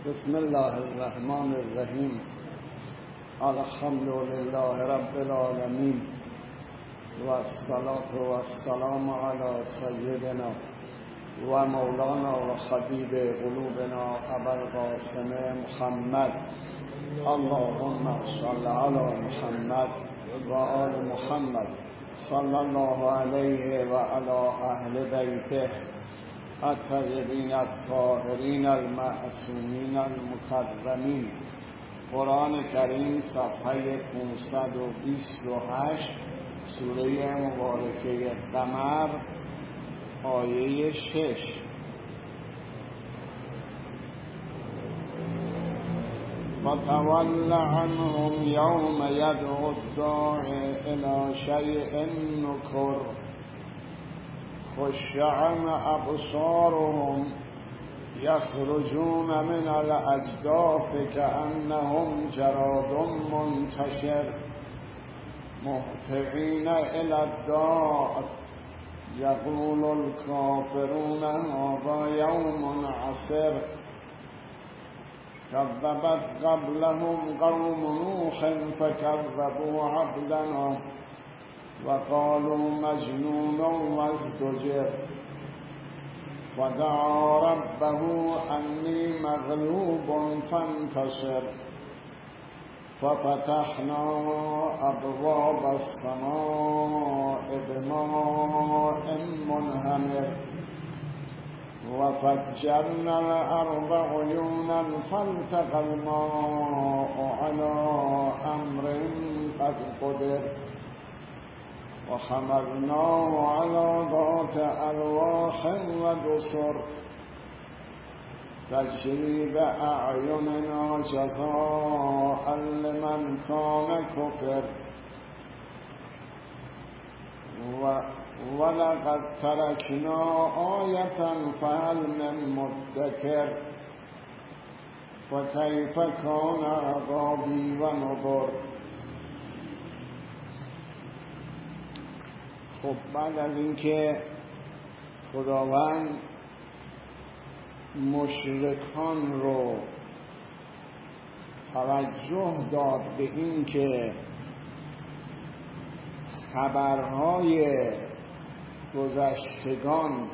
بسم الله الرحمن الرحیم. الحمد لله رب العالمین و الصلاة و السلام علی سیدنا و مولانا و خبیب قلوبنا ابا القاسم محمد. اللهم صل علی محمد و آل محمد صلی الله علیه و علی اهل بیته الطیبین الطاهرین المعصومین المکرمین. قرآن کریم صفحه 528 سوره مبارکه قمر آیه 6. فتول عنهم یوم یدعو الداعی الی شیء نکر خش عن ابصارهم یخرجون من الاجداث کأنهم جراد منتشر مهطعین الی الداع یقول الکافرون هذا یوم عسر کذبت قبلهم قوم نوح فکذبوا عبدنا وقالوا مجنون وازدجر ودعا ربه انی مغلوب فانتصر ففتحنا ابواب السماء بماء منهمر وفجرنا الارض عيونا فالتقى الماء على امر قد قدر وحملناه على ذات ألواح ودسر تجري بأعيننا جزاء لمن كان كفر ولقد تركنا آية فهل من مدكر فكيف كان عذابي ونذر. خب بعد از اینکه خداوند مشرکان رو توجه داد به این که خبرهای گذشتگان،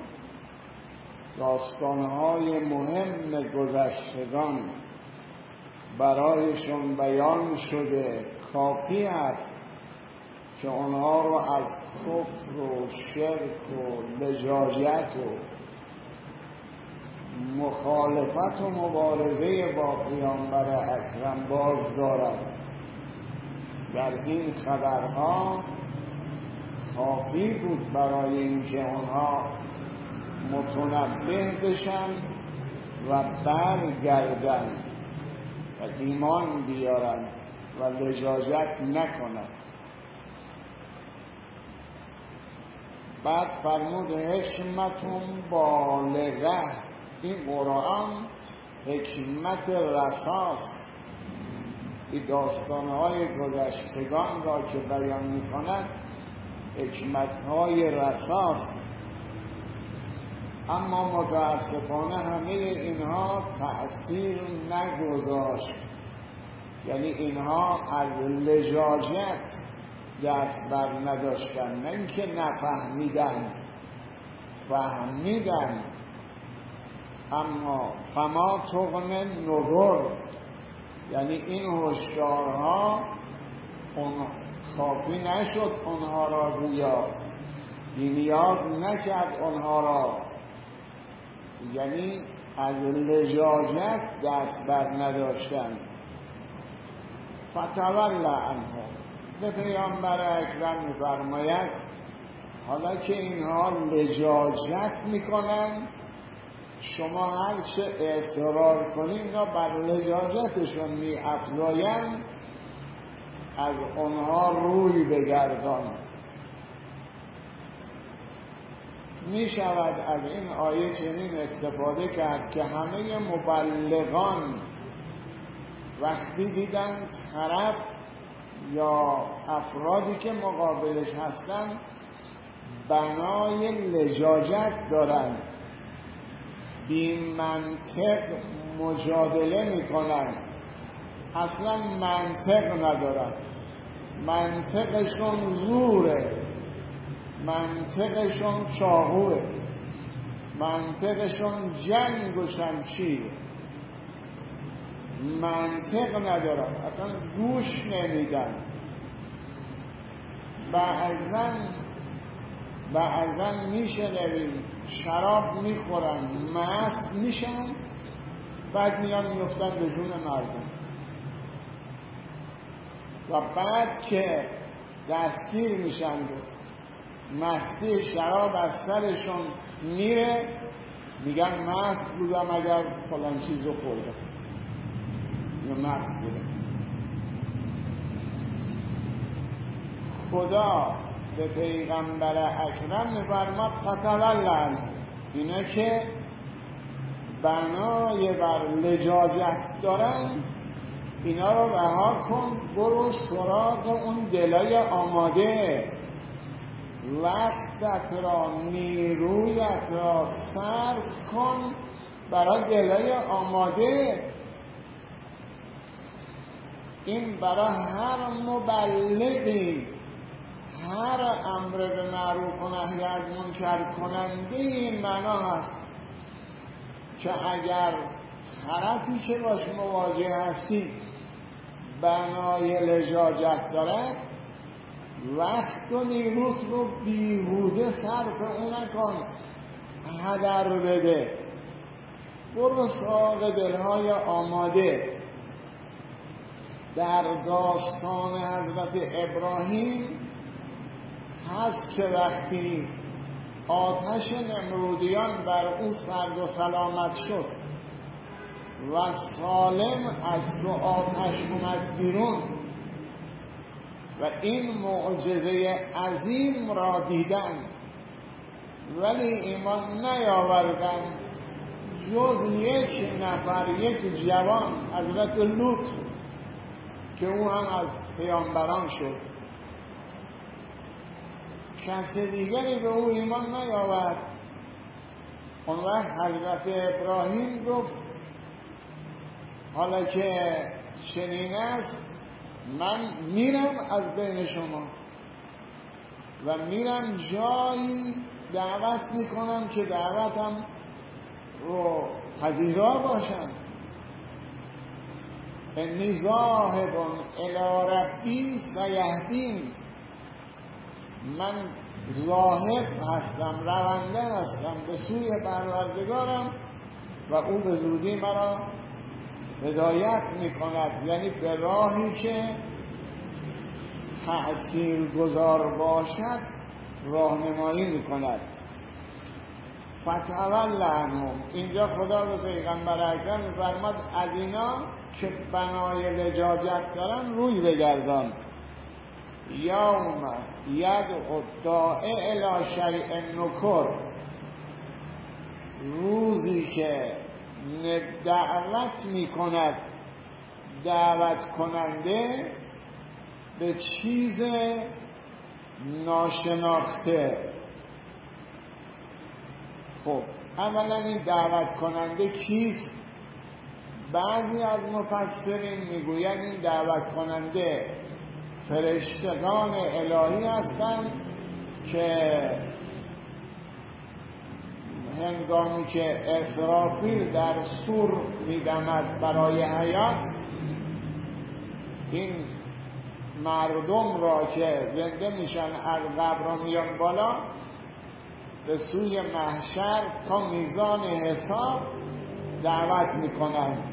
داستانهای مهم گذشتگان برایشون بیان شده، کافی است که اونها رو از کفر و شرک و لجاجت و مخالفت و مبارزه با پیامبر اکرم باز دارد. در این خبرها کافی بود برای اینکه اونها متنبه بشن و برگردن و ایمان بیارن و لجاجت نکنن. بعد فرمود حکمتون بالغه. این قرآن حکمت رساست. این داستانهای گذشتگان را که بیان می کند حکمتهای رساست، اما متاسفانه همه اینها تأثیر نگذاشت. یعنی اینها از لجاجت دست بر نداشتن، نه اینکه نفهمیدن، فهمیدن، اما فما تغن نذر، یعنی این هشدارها اون کافی نشد اونها را گویا بی‌نیاز نکرد اونها را، یعنی از لجاجت دست بر نداشتن. فتول عنهم، به پیامبر اکرم می‌فرماید حالا که اینها لجاجت میکنن، شما هر چه اصرار کنید اینا بر لجاجتشون می‌افزایند، از اونها روی بگردان. میشود از این آیه چنین استفاده کرد که همه مبلغان وقتی دیدن طرف یا افرادی که مقابلش هستن بنای لجاجت دارند، بی منطق مجادله میکنن اصلا منطق ندارن، منطقشون زوره، منطقشون چاقوه، منطقشون جنگ و شمشیره، منطق ندارن، اصلا گوش نمیدن. بعضن میشنویم شراب میخورن مست میشن، بعد میان میفتن به جون مردم و بعد که دستگیر میشن و مستی شراب از سرشون میره میگن مست بودم اگر فلان چیزو خوردم یا مست بودم. خدا به پیغمبر اکرم میفرماد فتولن، اینا که بنای بر لجاجت دارن اینا رو رها کن، برو سراغ اون دلای آماده، وقتت را نیرویت را صرف کن برای دلای آماده. این برای هر مبلغی، هر امر به معروف و نهی از منکر کننده این معنا هست که اگر طرفی که باش مواجه هستی بنای لجاجت دارد، وقت و نیروت رو بیهوده صرف اون نکن، هدر بده، برو سراغ دلهای آماده. در داستان حضرت ابراهیم هست که وقتی آتش نمرودیان بر او سرد و سلامت شد و سالم از تو آتش اومد بیرون و این معجزه عظیم را دیدن ولی ایمان نیاوردن جز یک نفر، یک جوان، حضرت لوط که او هم از پیامبران شد. کس دیگری به او ایمان نیاورد. اون وقت حضرت ابراهیم گفت حالا که چنین است من میرم از بین شما و میرم جایی دعوت میکنم که دعوتم رو پذیرا باشم. انی ذاهب الی ربی سیهدین، من ذاهب هستم، رونده هستم به سوی پروردگارم و او به زودی مرا هدایت میکند، یعنی به راهی که تأثیرگذار باشد راهنمایی میکند. فتول عنهم، اینجا خدا به پیغمبر اکرم میفرماد از اینا که بنای لجاجت دارن روی بگردان. یوم یدعو الداعی الی شیء نکر، روزی که دعوت میکند دعوت کننده به چیز ناشناخته. خب اولا این دعوت کننده کیست؟ بعضی از مفسرین میگویند این دعوت کننده فرشتگان الهی هستند که هنگامی که اسرافیل در صور میدمد برای حیات، این مردم را که زنده میشن از قبر میان بالا به سوی محشر تا میزان حساب دعوت میکنن.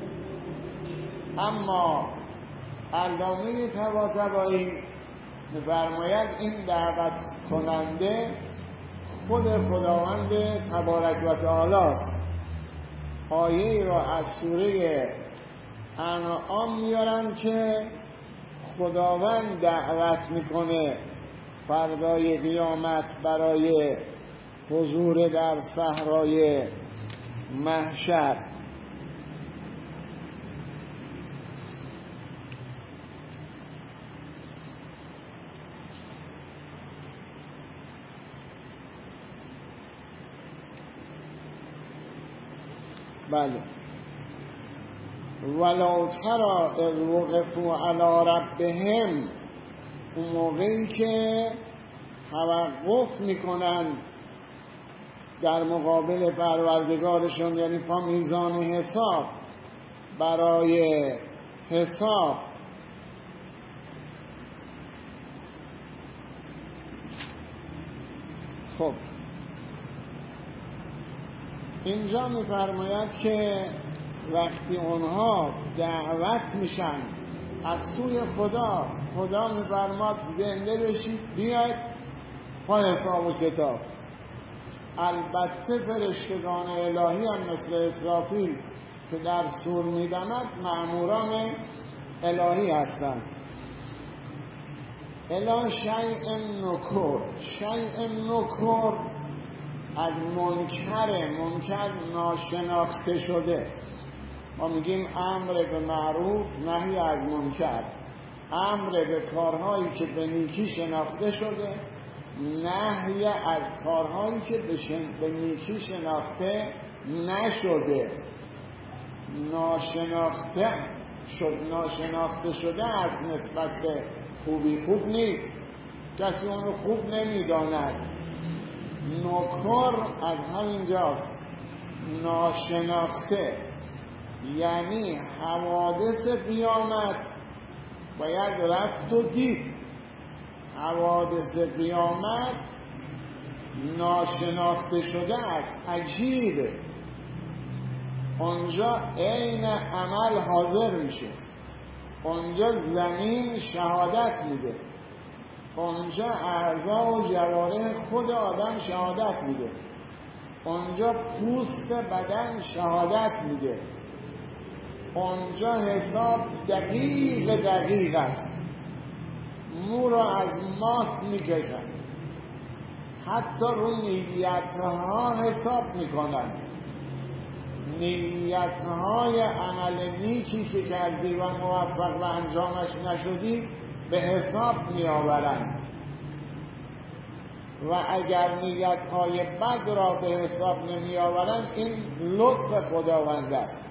اما علامه طباطبایی می‌فرماید این دعوت کننده خود خداوند تبارک و تعالی است. آیه را از سوره انعام میارن که خداوند دعوت میکنه فردای قیامت برای حضور در صحرای محشر. بله ولو تری اذ وقفوا علی ربهم، اون موقعی که توقف میکنن در مقابل پروردگارشون، یعنی پا میزان حساب برای حساب، خب اینجا میفرماید که وقتی اونها دعوت میشن از سوی خدا، خدا میفرماد زنده بشید بیاید پا حساب و کتاب. البته فرشتگان الهی هم مثل اسرافیل که در صور میدمد مأموران الهی هستند. الا شیء نکر، شیء نکر از منکر ناشناخته شده. ما میگیم امر به معروف نهی از منکر، امر به کارهایی که به نیکی شناخته شده، نهی از کارهایی که به نیکی شناخته نشده. ناشناخته شده است نسبت به خوبی، خوب نیست، کسی اونو خوب نمیداند. نکر از همینجاست، ناشناخته، یعنی حوادث قیامت باید رفت و دید. حوادث قیامت ناشناخته شده است، عجیبه. اونجا عین عمل حاضر میشه، اونجا زمین شهادت میده، اونجا اعضا و جوارح خود آدم شهادت میده، اونجا پوست بدن شهادت میده، اونجا حساب دقیق است. مو را از ماست میکشن، حتی رو نیتها حساب میکنن. نیتهای عمل نیکی که کردی و موفق و انجامش نشدی به حساب میآورند، و اگر نیتهای بد را به حساب نمیآورند این لطف خداوند است.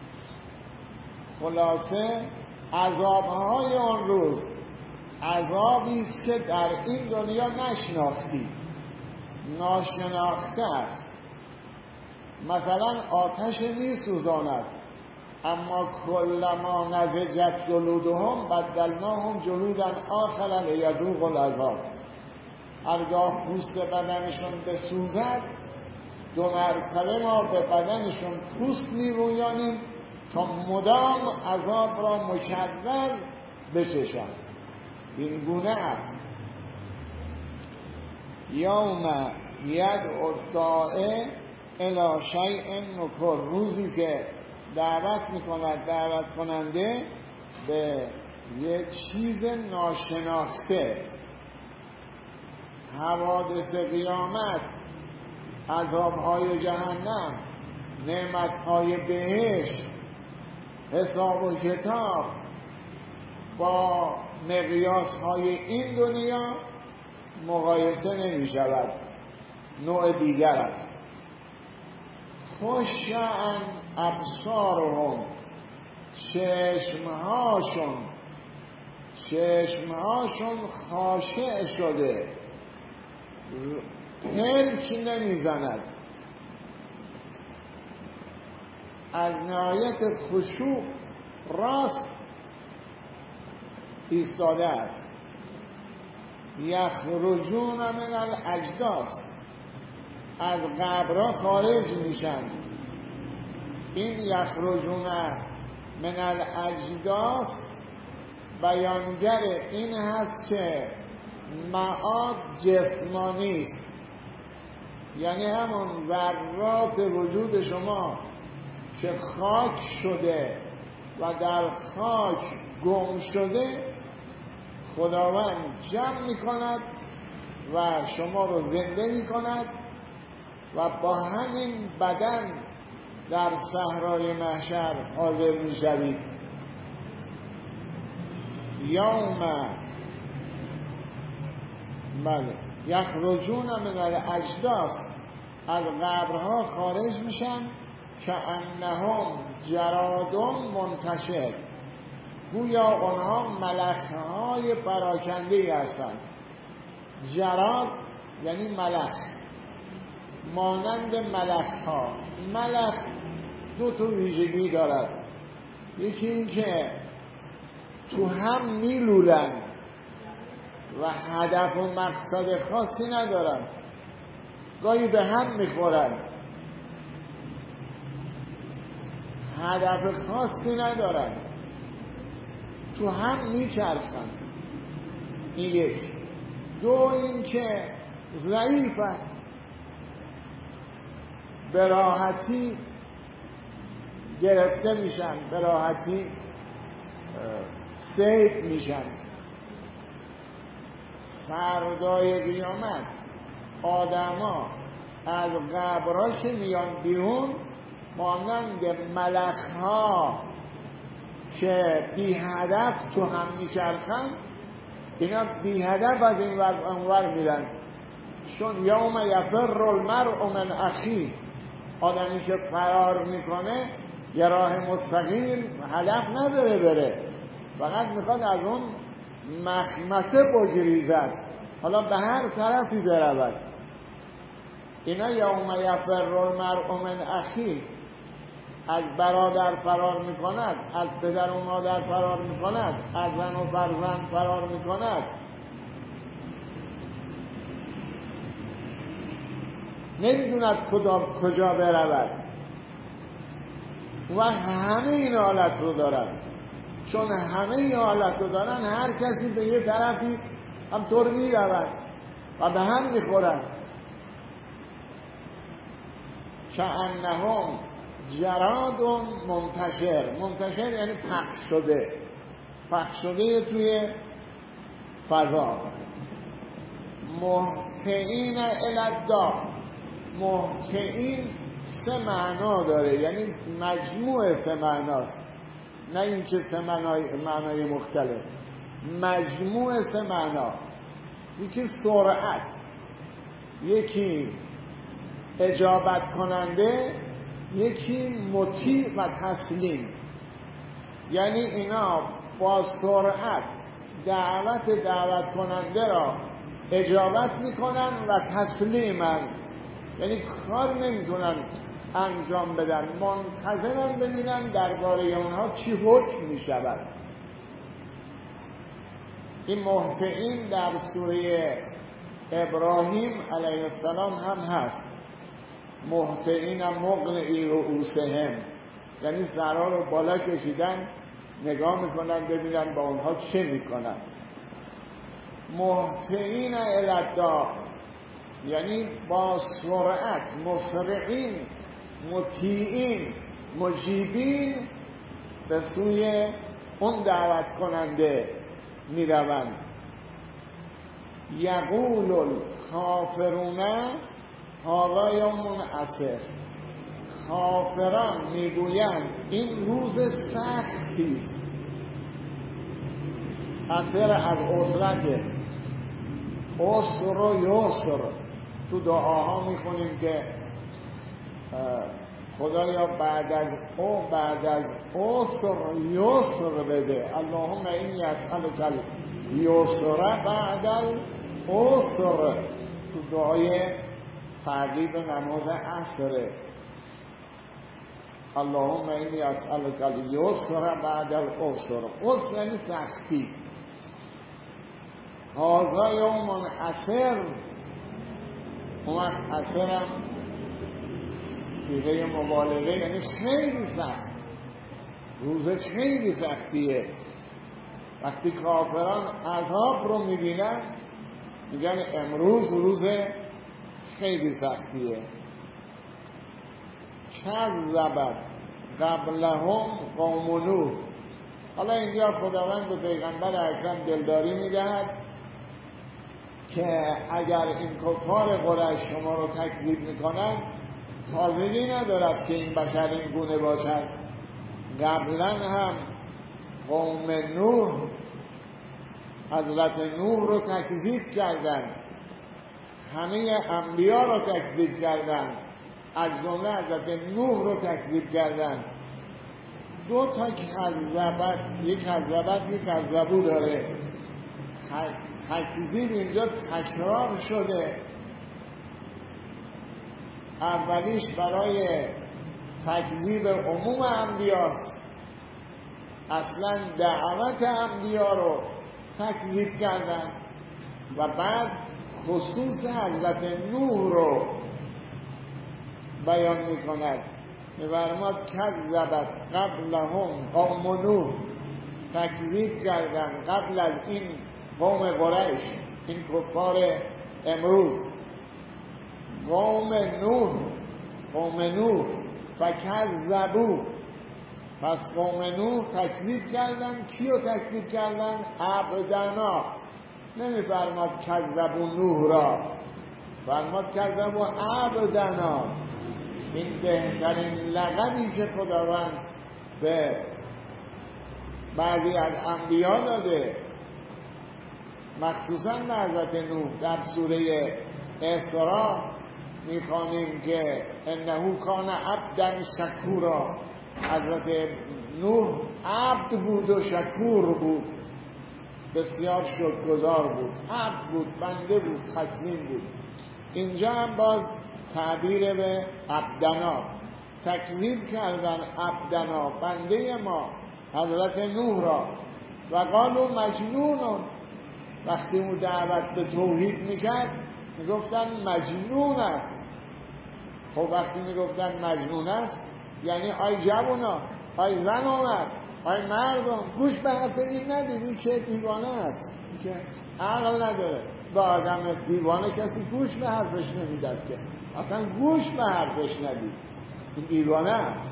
خلاصه عذابهای آن روز عذابی است که در این دنیا نشناختی، ناشناخته است. مثلا آتش میسوزاند، اما کلما نضجت جلودهم بدلناهم جلودا آخر لیذوقوا العذاب. هرگاه پوست بدنشون بسوزد 2 مرتبه ما به بدنشون پوست میرویانیم تا مدام عذاب را مکرر بچشند. این گونه است. یوم یدعو الداعی الی شیء نکر، روزی که دعوت میکند دعوت کننده به یه چیز ناشناخته. حوادث قیامت، عذابهای جهنم، نعمتهای بهشت، حساب و کتاب با مقیاسهای این دنیا مقایسه نمی شود، نوع دیگر است. خشعاً ابصارهم، چشمهاشون خاشع شده، پلک نمیزند، از نهایت خشوع راست ایستاده است. یخرجون من الاجداث، از قبرها خارج میشن. این یخرجون من الاجداث بیانگر این هست که معاد جسمانی است، یعنی همون ذرات وجود شما که خاک شده و در خاک گم شده خداوند جمع میکند و شما رو زنده میکند و با همین بدن در صحرای محشر حاضر میشوید. یوم یخرجون من الاجداث، از قبرها خارج میشن، که انهم جرادون منتشر، گویا آنها ملخهای پراکنده‌ای هستند. جراد یعنی ملخ، مانند ملخها. ملخ دو تا ویژگی دارد، یکی این که تو هم میلولن و هدف و مقصد خاصی ندارن، گاهی به هم میخورن، هدف خاصی ندارن، تو هم میچرخن. این یک. دو این که ضعیفن، به راحتی گرفته میشن، به راحتی صید میشن. فردای قیامت آدما از قبرها که میان بیرون مانند ملخها که بی هدف تو هم میچرخن، اینا بی هدف از این ور اونور میرن. چون یوم یفر المرء من اخیه، آدمی که فرار میکنه یه راه مستقیم هدف نداره بره، فقط میخواد از اون مخمسه بگریزد، حالا به هر طرفی برود. اینا یوم یفر المرء من اخیه، از برادر فرار میکند، از پدر و مادر فرار میکند، از زن و فرزند فرار میکند، نمیدوند کجا برود و همه این حالت رو دارن. چون همه این حالت رو دارن، هر کسی به یه طرفی همطور میرود و به هم میخورن. کأنهم جراد منتشر. منتشر یعنی پخش شده، پخش شده توی فضا. مهطعین الی الداع. مهطعین سه معنا داره، یعنی مجموع سه معناست، نه این که سه معنای مختلف، مجموع سه معنا. یکی سرعت، یکی اجابت کننده، یکی مطیع و تسلیم. یعنی اینا با سرعت دعوت کننده را اجابت میکنن و تسلیمن، یعنی کار نمیتونن انجام بدن، منتظرن ببینن درباره اونها چی حکم میشود. این مهطعین در سوره ابراهیم علیه السلام هم هست. مهطعین مقنعی رؤوسهم، یعنی سرها رو بالا کشیدن، نگاه میکنن ببینن با اونها چه میکنن. مهطعین الی الداع یعنی با سرعت، مسرعین، مطیعین، مجیبین به سوی اون دعوت کننده میروند. یقول الکافرون هذا یوم عسر. کافران میگویند این روز سختی است. عسر از عسرت، عسر و یسر. تو دعاها میخونیم که خدایا بعد از عسر یسر بده. اللهم اینی اسألک الیسر بعد العسر. تو دعای تعقیب نماز عصر، اللهم اینی اسألک الیسر بعد العسر. عسر یعنی سختی. هذا یوم عسر. اون وقت عسرم صیغه مبالغه، یعنی خیلی سخت، روز خیلی سختیه. وقتی کافران عذاب رو میبینن میگن امروز روز خیلی سختیه. کذبت قبلهم قوم نوح. حالا اینجا خداوند به پیغمبر اکرم دلداری میدهد که اگر این کفار قریش شما رو تکذیب میکنن، تازگی ندارد که این بشر این گونه باشد. قبلا هم قوم نوح حضرت نوح رو تکذیب کردن، همه انبیا رو تکذیب کردن، از جمله حضرت نوح رو تکذیب کردن. دو تا کذبت، یک کذبت یک کذبو داره. تکذیب اینجا تکرار شده. اولیش برای تکذیب عموم انبیاست، اصلا دعوت انبیا رو تکذیب کردن، و بعد خصوص حضرت نوح رو بیان میکند. می‌فرماد کذبت قبلهم قوم نوح، تکذیب کردن قبل از این قوم قریش، این کفار امروز، قوم نوح فکذبوا، پس قوم نوح تکذیب کردن. کیو تکذیب کردن؟ عبدنا. نمی‌فرماد کذبوا نوح را، فرماد کذبوا عبدنا. این بهترین لقبی که خداوند به بعضی از انبیا داده، مخصوصا به حضرت نوح. در سوره اسراء میخوانیم که انه کان عبدا شکورا، حضرت نوح عبد بود و شکور بود، بسیار شکرگزار بود، عبد بود، بنده بود، تسلیم بود. اینجا هم باز تعبیر به عبدنا، تکذیب کردن عبدنا، بنده ما حضرت نوح را. و قالوا مجنون، وقتی اون دعوت به توحید میکرد میگفتن مجنون است. خب وقتی میگفتن مجنون است یعنی آی جوونا، آی زن آمد، آی مردم، گوش به حرف این ندیدی که دیوانه است، که عقل نداره. به آدم دیوانه کسی گوش به حرفش نمیداد، که اصلا گوش به حرفش ندید، این دیوانه است.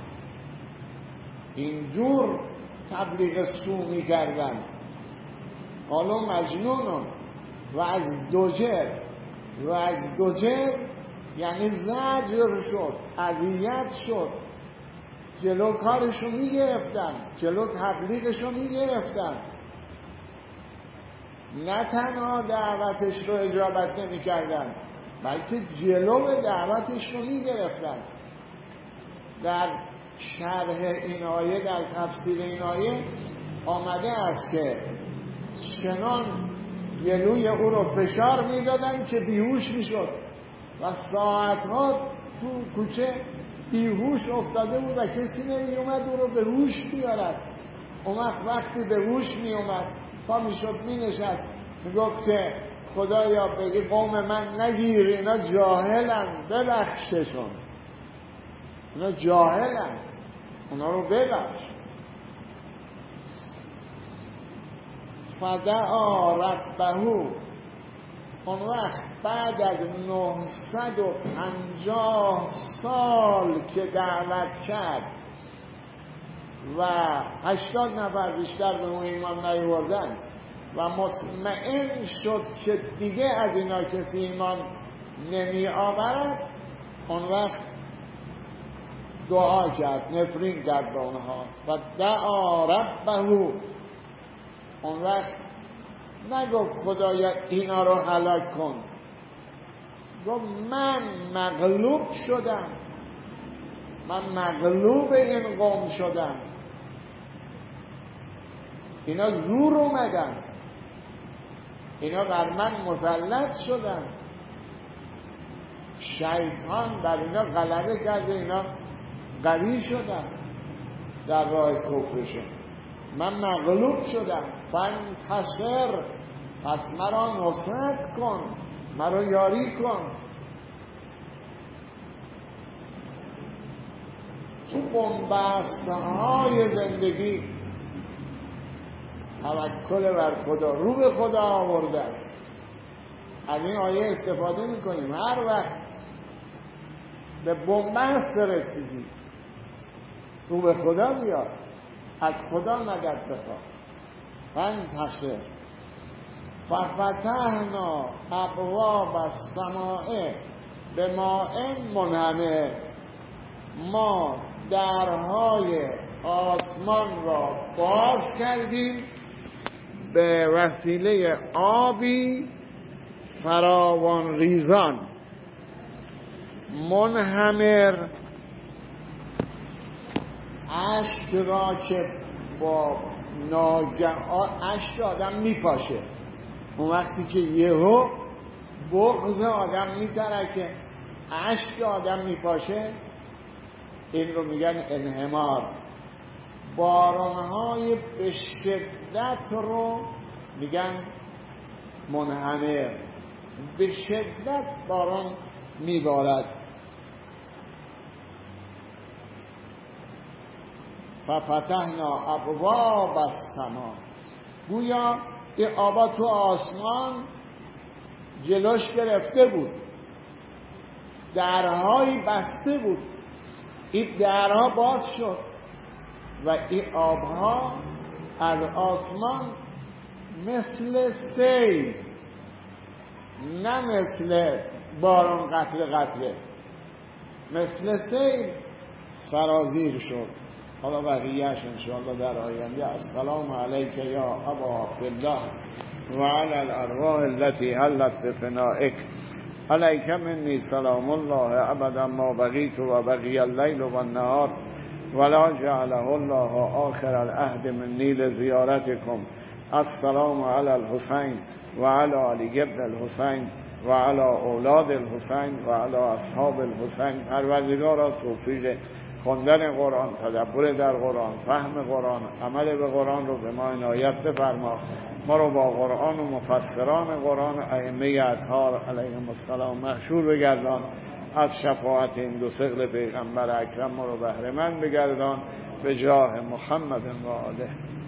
اینجور تبلیغ سو میکردن. قالوا مجنون و از دوجر یعنی زجر شد، اذیت شد، جلو کارشو میگرفتن، جلو تبلیغشو میگرفتن. نه تنها دعوتش رو اجابت نمیکردن، بلکه جلو دعوتش رو میگرفتن. در شرح این آیه، در تفسیر این آیه آمده است که چنان گلوی او رو فشار میدادن که بیهوش میشد و ساعتها تو کوچه بیهوش افتاده بود و کسی نمی اومد او رو به هوش بیارد. وقتی به هوش می اومد پا میشد می نشد، میگفت که خدایا بگی قوم من نگیر، اینا جاهلن، ببخششون، اینا جاهلن، اونا رو ببخش. فدعا ربه، اون وقت بعد از 950 سال که دعوت کرد و 80 نفر بیشتر به اون ایمان نیاوردن و مطمئن شد که دیگه از اینا کسی ایمان نمی آورد، اون وقت دعا کرد، نفرین کرد به اونها. و دعا ربه، اون وقت نگفت خدایا اینا رو هلاک کن، گفت من مغلوب شدم، من مغلوب این قوم شدم، اینا زور اومدن، اینا بر من مسلط شدن، شیطان بر اینا غلبه کرده، اینا قوی شدن در راه کفرشون، من مغلوب شدم. فانتصر، پس مرا نصرت کن، مرا یاری کن. تو بن‌بست‌های زندگی توکل بر خدا، رو به خدا آوردن. از این آیه استفاده میکنیم هر وقت به بن‌بست رسیدی، رو به خدا بیار، از خدا مدد بخواه. فانتصر ففتحنا ابواب السماء بماء منهمر، ما درهای آسمان را باز کردیم به وسیله آبی فراوان ریزان. منهمر اشک را که با اشک آدم میپاشه، اون وقتی که یهو بغض آدم میترکه، اشک آدم میپاشه، این رو میگن انهمار. بارانهای به شدت رو میگن منهمر، به شدت باران میبارد. ففتحنا ابواب السما، گویا این آبا تو آسمان جلوش گرفته بود، درهایی بسته بود، این درها باز شد و این آبها از آسمان مثل سیل، نه مثل باران قطره قطره، مثل سیل سرازیر شد. حالا بقیهش انشاءالله در آینده. السلام علیک یا ابا عبدالله و علی الارواح التي حلت بفنائک، علیک منی سلام الله ابدا ما بقیت و بقی اللیل و النهار ولا جعله الله آخر العهد منی لزیارتکم. السلام علی الحسین و علی علی ابن الحسین و علی اولاد الحسین و علی اصحاب الحسین. پروردگارا توفیق خوندن قرآن، تدبر در قرآن، فهم قرآن، عمل به قرآن رو به ما عنایت بفرما. ما رو با قرآن و مفسران قرآن ائمه اطهار علیهم السلام محشور بگردان. از شفاعت این دو ثقل پیغمبر اکرم ما رو بهره مند بگردان. به جاه محمد و آله.